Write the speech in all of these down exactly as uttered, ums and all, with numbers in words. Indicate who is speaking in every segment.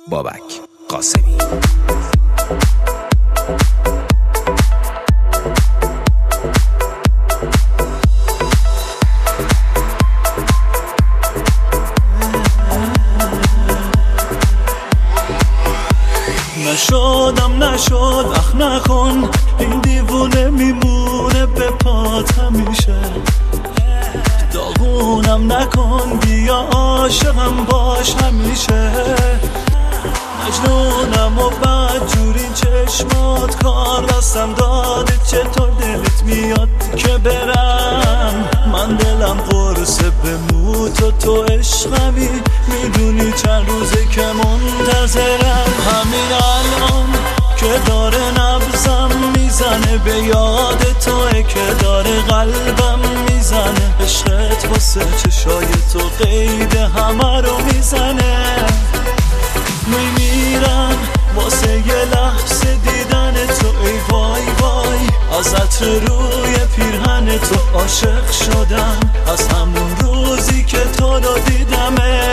Speaker 1: بابک قاسمی.
Speaker 2: نشدم نشد اخ نکن، این دیوونه میمونه به پات همیشه. داغونم نکن، بیا عاشقم باش همیشه. مجنونم و بدجوری چشمات کار دستم داده، چطور دلت میاد که برم؟ من دلم قرصه بموت و تو عشقمی، میدونی چند روزه که منتظرم. همین الان که داره نبضم میزنه، به یاد توه که داره قلبم میزنه. عشقت واسه چشای تو قید همه رو میزنه. میمیرم واسه یه لحظه دیدن تو، ای وای وای. از عطر روی پیرهن تو عاشق شدم، از همون روزی که تو رو دیدمه.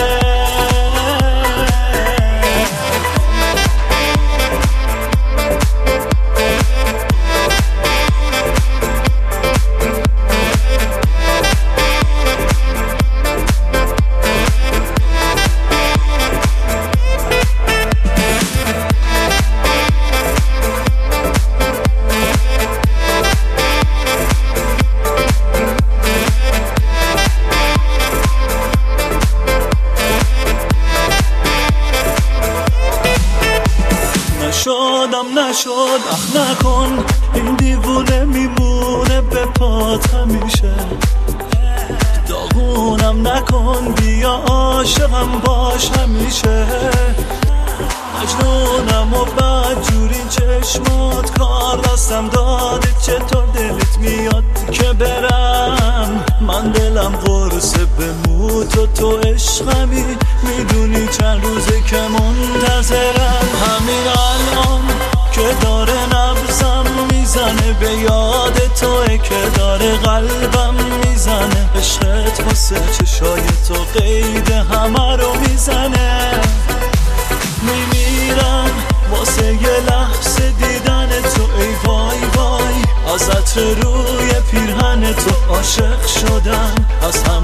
Speaker 2: نشدم نشد اخ نکن، این دیوونه میمونه به پات همیشه. داغونم نکن، بیا عاشقم باش همیشه. مجنونم و بدجوری چشمات کار دستم داده، چطور دلت میاد که برم؟ من دلم قرصه بموت و تو عشقمی، میدونی چند روزه که منتظرم. همین الان که داره نبضم میزنه، به یاد توه که داره قلبم میزنه. عشقت واسه چشای تو قید همه رو میزنه. میمیرم واسه یه لحظه دیدن تو، ای وای وای. از عطر روی پیرهن تو عاشق شدم، از